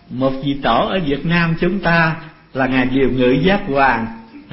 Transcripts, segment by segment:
Một vị tổ ở Việt Nam chúng ta là ngài Điều Ngự Giác Hoàng,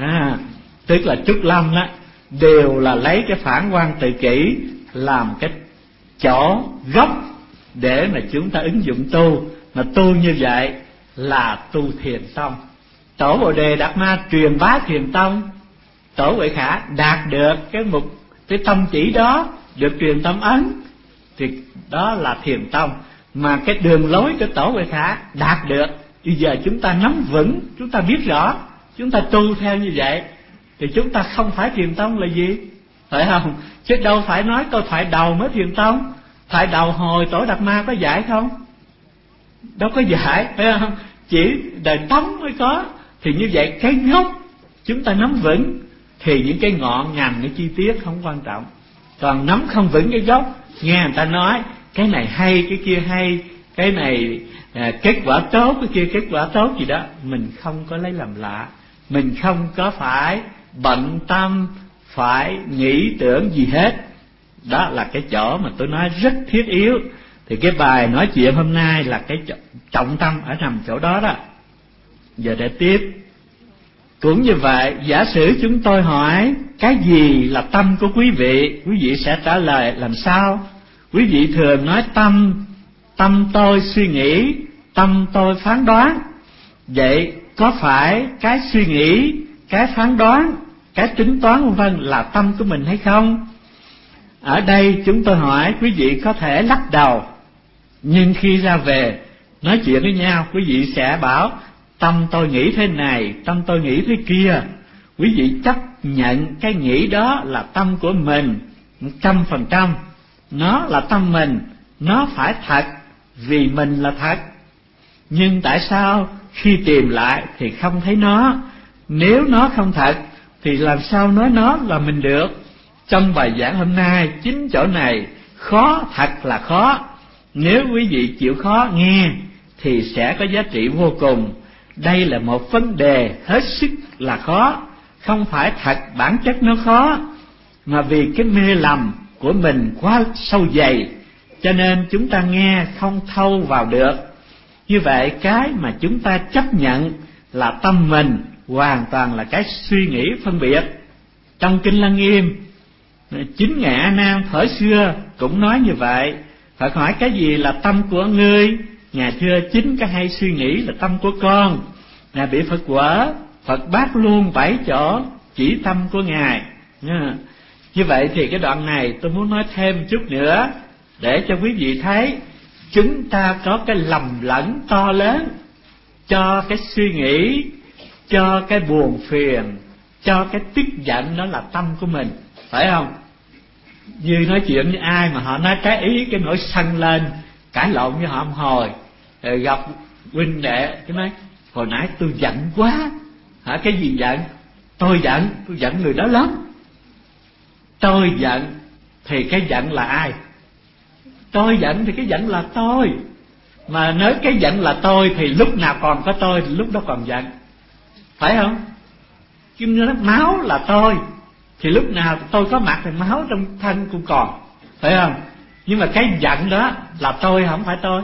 tức là Trúc Lâm đó, đều là lấy cái Phản Quan Tự Kỷ làm cái chỗ gốc để mà chúng ta ứng dụng tu. Mà tu như vậy là tu Thiền Tông. Tổ Bồ Đề Đạt Ma truyền bá Thiền Tông, Tổ Huệ Khả đạt được cái tông chỉ đó, được truyền tâm ấn, thì đó là Thiền Tông. Mà cái đường lối của Tổ Huệ Khả đạt được, bây giờ chúng ta nắm vững, chúng ta biết rõ, chúng ta tu theo như vậy thì chúng ta không phải Thiền Tông là gì, phải không? Chứ đâu phải nói câu thoại đầu mới Thiền Tông. Thoại đầu hồi Tổ Đạt Ma có dạy không? Đâu có dạy, phải không? Chỉ đời Tống mới có. Thì như vậy cái gốc chúng ta nắm vững thì những cái ngọn ngành, cái chi tiết không quan trọng. Còn nắm không vững cái gốc, nghe người ta nói cái này hay, cái kia hay, cái này kết quả tốt, cái kia kết quả tốt gì đó, mình không có lấy làm lạ, mình không có phải bận tâm, phải nghĩ tưởng gì hết. Đó là cái chỗ mà tôi nói rất thiết yếu. Thì cái bài nói chuyện hôm nay là cái trọng tâm ở nằm chỗ đó đó. Giờ để tiếp. Cũng như vậy, giả sử chúng tôi hỏi cái gì là tâm của quý vị sẽ trả lời làm sao? Quý vị thường nói tâm tôi suy nghĩ, tâm tôi phán đoán. Vậy có phải cái suy nghĩ, cái phán đoán, cái tính toán v.v. là tâm của mình hay không? Ở đây chúng tôi hỏi quý vị có thể lắc đầu, nhưng khi ra về nói chuyện với nhau, quý vị sẽ bảo tâm tôi nghĩ thế này, tâm tôi nghĩ thế kia. Quý vị chấp nhận cái nghĩ đó là tâm của mình 100%. Nó là tâm mình, nó phải thật vì mình là thật. Nhưng tại sao khi tìm lại thì không thấy nó? Nếu nó không thật thì làm sao nói nó là mình được? Trong bài giảng hôm nay, chính chỗ này khó, thật là khó. Nếu quý vị chịu khó nghe thì sẽ có giá trị vô cùng. Đây là một vấn đề hết sức là khó. Không phải thật bản chất nó khó, mà vì cái mê lầm của mình quá sâu dày, cho nên chúng ta nghe không thâu vào được. Như vậy cái mà chúng ta chấp nhận là tâm mình hoàn toàn là cái suy nghĩ phân biệt. Trong Kinh Lăng Nghiêm, chính Ngài A Nan thời xưa cũng nói như vậy. Phật hỏi cái gì là tâm của ngươi? Ngài thưa chính cái hay suy nghĩ là tâm của con. Ngài bị Phật quở, Phật bác luôn 7 chỗ chỉ tâm của Ngài. Như vậy thì cái đoạn này tôi muốn nói thêm chút nữa để cho quý vị thấy chúng ta có cái lầm lẫn to lớn, cho cái suy nghĩ, cho cái buồn phiền, cho cái tức giận, đó là tâm của mình, phải không? Như nói chuyện với ai mà họ nói trái ý, cái nỗi sân lên, cãi lộn với họ một hồi, rồi gặp huynh đệ cái nói hồi nãy tôi giận quá. Hả? Cái gì giận? Tôi giận người đó lắm. Tôi giận thì cái giận là ai? Tôi giận thì cái giận là tôi. Mà nếu cái giận là tôi thì lúc nào còn có tôi thì lúc đó còn giận, phải không? Kim nói máu là tôi thì lúc nào tôi có mặt thì máu trong thân cũng còn, phải không? Nhưng mà cái giận đó là tôi, không phải tôi.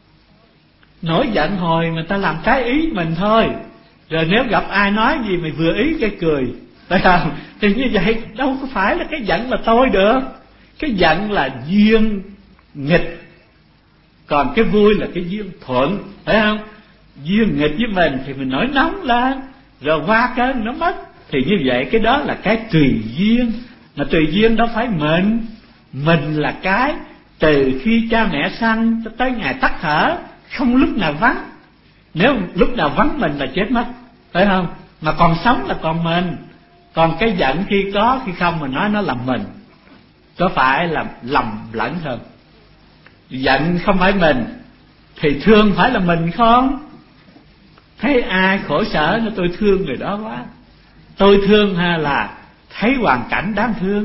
Nổi giận hồi người ta làm trái ý mình thôi. Rồi nếu gặp ai nói gì mày vừa ý cái cười, phải không? Thì như vậy đâu có phải là cái giận là tôi được. Cái giận là duyên nghịch, còn cái vui là cái duyên thuận, phải không? Duyên nghịch với mình thì mình nổi nóng lên, rồi qua cơn nó mất. Thì như vậy cái đó là cái tùy duyên. Mà tùy duyên đâu phải mình là cái từ khi cha mẹ sanh tới ngày tắt thở không lúc nào vắng. Nếu lúc nào vắng mình là chết mất, phải không? Mà còn sống là còn mình. Còn cái giận khi có khi không mà nói nó là mình, có phải là lầm lẫn hơn. Giận không phải mình thì thương phải là mình không? Thấy ai khổ sở nó tôi thương người đó quá. Tôi thương hay là thấy hoàn cảnh đáng thương?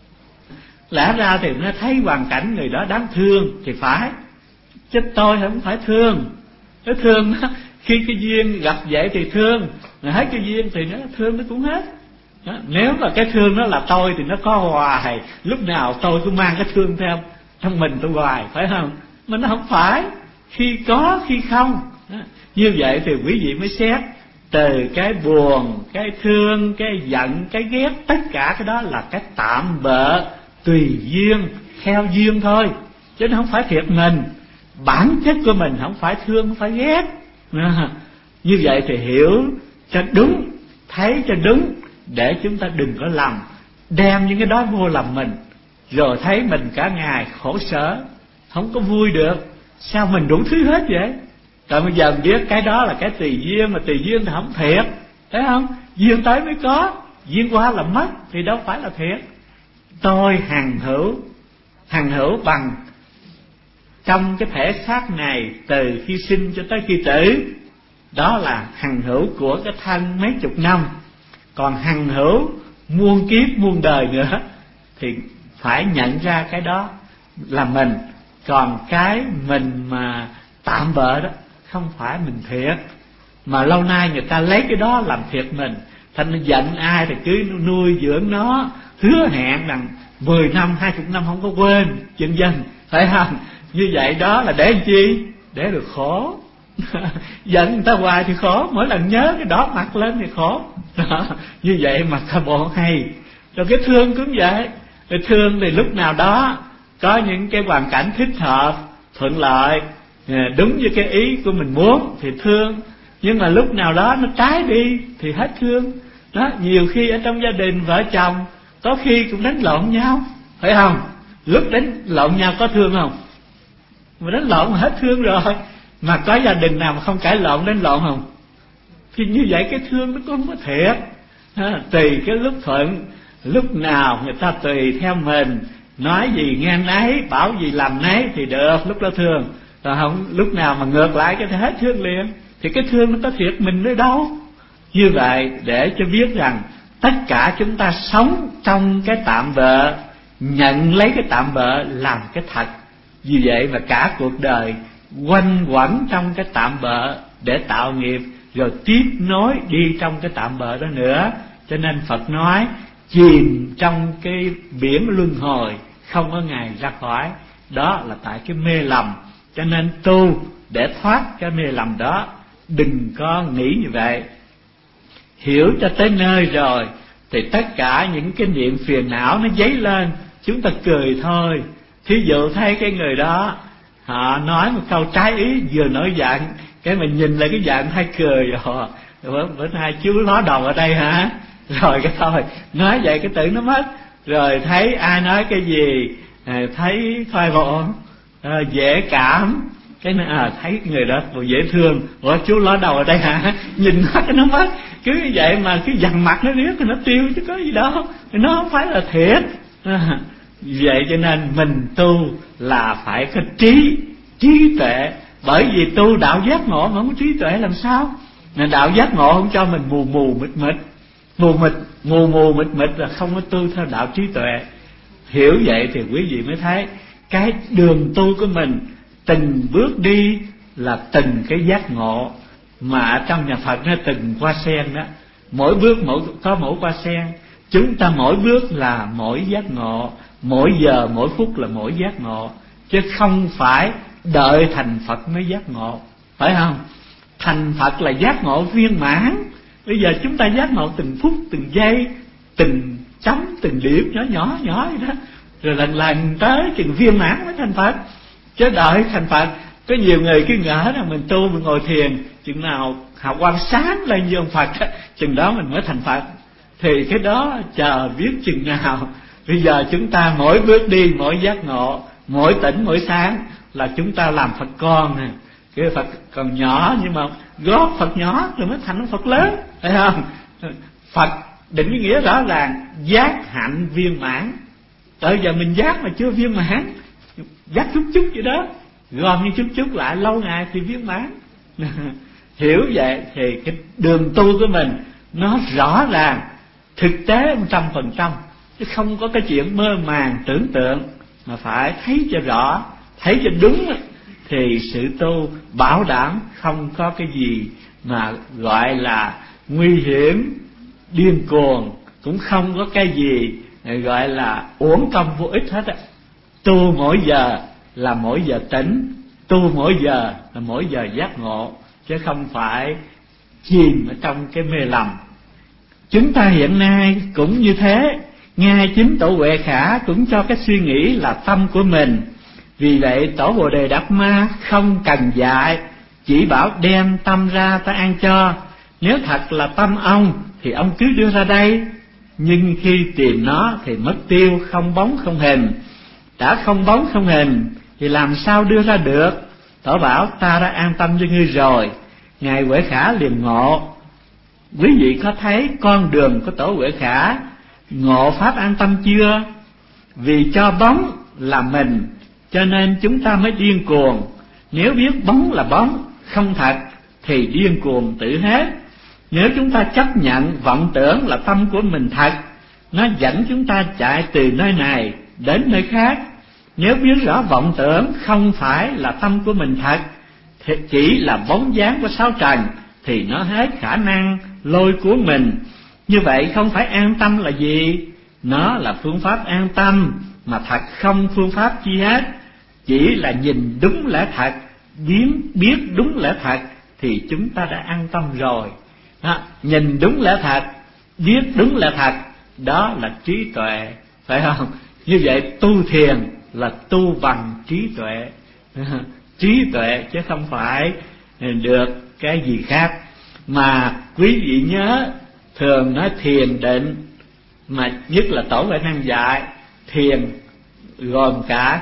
Lẽ ra thì nó thấy hoàn cảnh người đó đáng thương thì phải, chứ tôi không phải thương. Nó thương nó, khi cái duyên gặp vậy thì thương, mà hết cái duyên thì nó thương nó cũng hết. Đó. Nếu mà cái thương nó là tôi thì nó có hoài, lúc nào tôi cũng mang cái thương theo trong mình tôi hoài, phải không? Mà nó không phải, khi có khi không. Như vậy thì quý vị mới xét từ cái buồn, cái thương, cái giận, cái ghét, tất cả cái đó là cái tạm bợ, tùy duyên, theo duyên thôi, chứ nó không phải thiệt mình. Bản chất của mình không phải thương, không phải ghét. Như vậy thì hiểu cho đúng, thấy cho đúng, để chúng ta đừng có lầm đem những cái đó vô lòng mình, rồi thấy mình cả ngày khổ sở, không có vui được. Sao mình đủ thứ hết vậy? Tại bây giờ mình biết cái đó là cái tùy duyên, mà tùy duyên thì không thiệt, thấy không? Duyên tới mới có, duyên qua là mất, thì đâu phải là thiệt. Tôi hằng hữu bằng trong cái thể xác này từ khi sinh cho tới khi tử, đó là hằng hữu của cái thân mấy chục năm. Còn hằng hữu muôn kiếp muôn đời nữa thì phải nhận ra cái đó là mình. Còn cái mình mà tạm bợ đó không phải mình thiệt, mà lâu nay người ta lấy cái đó làm thiệt mình. Thành nó giận ai thì cứ nuôi dưỡng nó, hứa hẹn rằng 10 năm 20 năm không có quên, vân vân, phải không? Như vậy đó là để làm chi? Để được khổ. Giận người ta hoài thì khổ, mỗi lần nhớ cái đỏ mặt lên thì khổ đó. Như vậy mà ta bộ hay. Rồi cái thương cũng vậy. Cái thương thì lúc nào đó có những cái hoàn cảnh thích hợp, thuận lợi, đúng với cái ý của mình muốn thì thương. Nhưng mà lúc nào đó nó trái đi thì hết thương đó. Nhiều khi ở trong gia đình vợ chồng có khi cũng đánh lộn nhau, phải không? Lúc đánh lộn nhau có thương không? Mà đánh lộn mà hết thương rồi. Mà có gia đình nào mà không cãi lộn đánh lộn không? Thì như vậy cái thương nó cũng không có thiệt. Tùy cái lúc thuận, lúc nào người ta tùy theo mình, nói gì nghe nấy, bảo gì làm nấy thì được, lúc đó thương. Rồi không, lúc nào mà ngược lại cái thì hết thương liền. Thì cái thương nó có thiệt mình nơi đâu? Như vậy để cho biết rằng tất cả chúng ta sống trong cái tạm bợ, nhận lấy cái tạm bợ làm cái thật. Vì vậy mà cả cuộc đời quanh quẩn trong cái tạm bợ để tạo nghiệp, rồi tiếp nối đi trong cái tạm bợ đó nữa. Cho nên Phật nói chìm trong cái biển luân hồi, không có ngày ra khỏi. Đó là tại cái mê lầm. Cho nên tu để thoát cái mê lầm đó, đừng có nghĩ như vậy. Hiểu cho tới nơi rồi thì tất cả những cái niệm phiền não nó dấy lên, chúng ta cười thôi. Thí dụ thấy cái người đó họ nói một câu trái ý, vừa nổi giận, cái mình nhìn lại cái giận hay cười rồi. Bữa nay chú ló đầu ở đây hả? Rồi cái thôi nói vậy cái tự nó mất. Rồi thấy ai nói cái gì thấy khoai bộ, dễ cảm, cái thấy người đó dễ thương. Ủa chú ló đầu ở đây hả? Nhìn nó cái nó mất. Cứ như vậy mà cái dằn mặt nó riết thì nó tiêu chứ có gì đâu, nó không phải là thiệt. Vậy cho nên mình tu là phải có trí tuệ. Bởi vì tu đạo giác ngộ mà không có trí tuệ làm sao? Đạo giác ngộ không cho mình mù mịt mịt là không có tu theo đạo trí tuệ. Hiểu vậy thì quý vị mới thấy cái đường tu của mình từng bước đi là từng cái giác ngộ. Mà trong nhà Phật nó từng hoa sen đó, mỗi bước có mỗi hoa sen. Chúng ta mỗi bước là mỗi giác ngộ, mỗi giờ mỗi phút là mỗi giác ngộ, chứ không phải đợi thành Phật mới giác ngộ, phải không? Thành Phật là giác ngộ viên mãn. Bây giờ chúng ta giác ngộ từng phút, từng giây, từng chấm, từng điểm nhỏ vậy đó. Rồi lần lần tới chừng viên mãn mới thành Phật. Chứ đợi thành Phật, có nhiều người cứ ngỡ rằng mình tu, mình ngồi thiền, chừng nào hào quang sáng lên như ông Phật, chừng đó mình mới thành Phật. Thì cái đó chờ biết chừng nào. Bây giờ chúng ta mỗi bước đi, mỗi giác ngộ, mỗi tỉnh, mỗi sáng là chúng ta làm Phật con nè. Cái Phật còn nhỏ nhưng mà góp Phật nhỏ rồi mới thành Phật lớn, phải không? Phật định nghĩa rõ ràng giác hạnh viên mãn. Tới giờ mình giác mà chưa viên mãn, giác chút vậy đó, gom như chút lại lâu ngày thì viên mãn. Hiểu vậy thì cái đường tu của mình nó rõ ràng, thực tế 100%, chứ không có cái chuyện mơ màng tưởng tượng, mà phải thấy cho rõ, thấy cho đúng thì sự tu bảo đảm không có cái gì mà gọi là nguy hiểm điên cuồng, cũng không có cái gì gọi là uổng công vô ích hết á. Tu mỗi giờ là mỗi giờ tỉnh, tu mỗi giờ là mỗi giờ giác ngộ, chứ không phải chìm ở trong cái mê lầm. Chúng ta hiện nay cũng như thế, ngay chính Tổ Huệ Khả cũng cho cái suy nghĩ là tâm của mình. Vì vậy Tổ Bồ Đề Đạt Ma không cần dạy, chỉ bảo đem tâm ra ta ăn cho. Nếu thật là tâm ông thì ông cứ đưa ra đây, nhưng khi tìm nó thì mất tiêu, không bóng không hình. Đã không bóng không hình thì làm sao đưa ra được? Tổ bảo ta đã an tâm cho ngươi rồi. Ngài Huệ Khả liền ngộ. Quý vị có thấy con đường của Tổ Huệ Khả ngộ pháp an tâm chưa? Vì cho bóng là mình, cho nên chúng ta mới điên cuồng. Nếu biết bóng là bóng, không thật, thì điên cuồng tự hết. Nếu chúng ta chấp nhận vọng tưởng là tâm của mình thật, nó dẫn chúng ta chạy từ nơi này đến nơi khác. Nếu biết rõ vọng tưởng không phải là tâm của mình thật, thì chỉ là bóng dáng của sáu trần, thì nó hết khả năng lôi cuốn mình. Như vậy không phải an tâm là gì? Nó là phương pháp an tâm, mà thật không phương pháp chi hết. Chỉ là nhìn đúng lẽ thật, biết đúng lẽ thật, thì chúng ta đã an tâm rồi. Nhìn đúng lẽ thật, biết đúng lẽ thật, đó là trí tuệ, phải không? Như vậy tu thiền là tu bằng trí tuệ. Trí tuệ chứ không phải được cái gì khác. Mà quý vị nhớ, thường nói thiền định, mà nhất là Tổ Huệ Năng dạy thiền gồm cả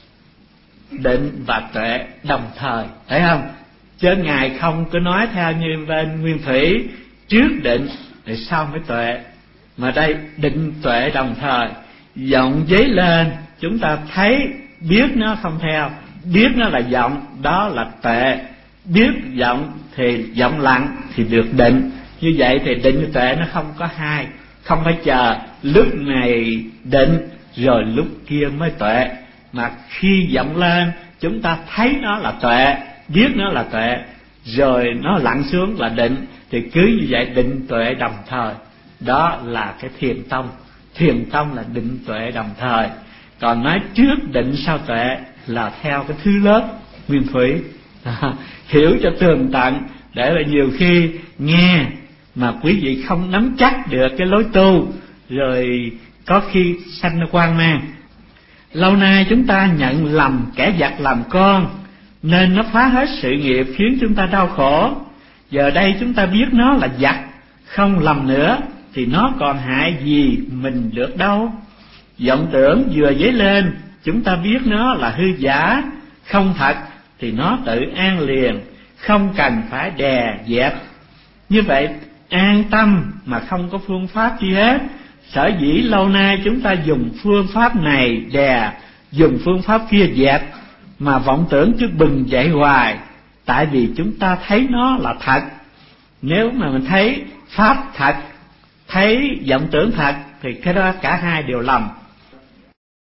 định và tuệ đồng thời, thấy không? Chứ Ngài không có nói theo như bên Nguyên Thủy, trước định rồi sau mới tuệ. Mà đây định tuệ đồng thời, vọng dấy lên, chúng ta thấy biết nó không theo, biết nó là vọng, đó là tuệ. Biết vọng thì vọng lặng thì được định. Như vậy thì định và tuệ nó không có hai, không phải chờ lúc này định rồi lúc kia mới tuệ. Mà khi vọng lên, chúng ta thấy nó là tuệ, biết nó là tuệ, rồi nó lặn xuống là định, thì cứ như vậy định tuệ đồng thời. Đó là cái thiền tông. Thiền tông là định tuệ đồng thời. Còn nói trước định sau tuệ là theo cái thứ lớp Nguyên Thủy. Hiểu cho tường tận, để là nhiều khi nghe mà quý vị không nắm chắc được cái lối tu, rồi có khi sanh ra hoang mang. Lâu nay chúng ta nhận lầm kẻ giặc làm con, nên nó phá hết sự nghiệp, khiến chúng ta đau khổ. Giờ đây chúng ta biết nó là giặc, không lầm nữa, thì nó còn hại gì mình được đâu. Vọng tưởng vừa dấy lên, chúng ta biết nó là hư giả, không thật, thì nó tự an liền, không cần phải đè dẹp. Như vậy an tâm mà không có phương pháp gì hết. Sở dĩ lâu nay chúng ta dùng phương pháp này đè, dùng phương pháp kia dẹp, mà vọng tưởng cứ bừng dậy hoài. Tại vì chúng ta thấy nó là thật. Nếu mà mình thấy pháp thật, thấy vọng tưởng thật, thì cái đó cả hai đều lầm.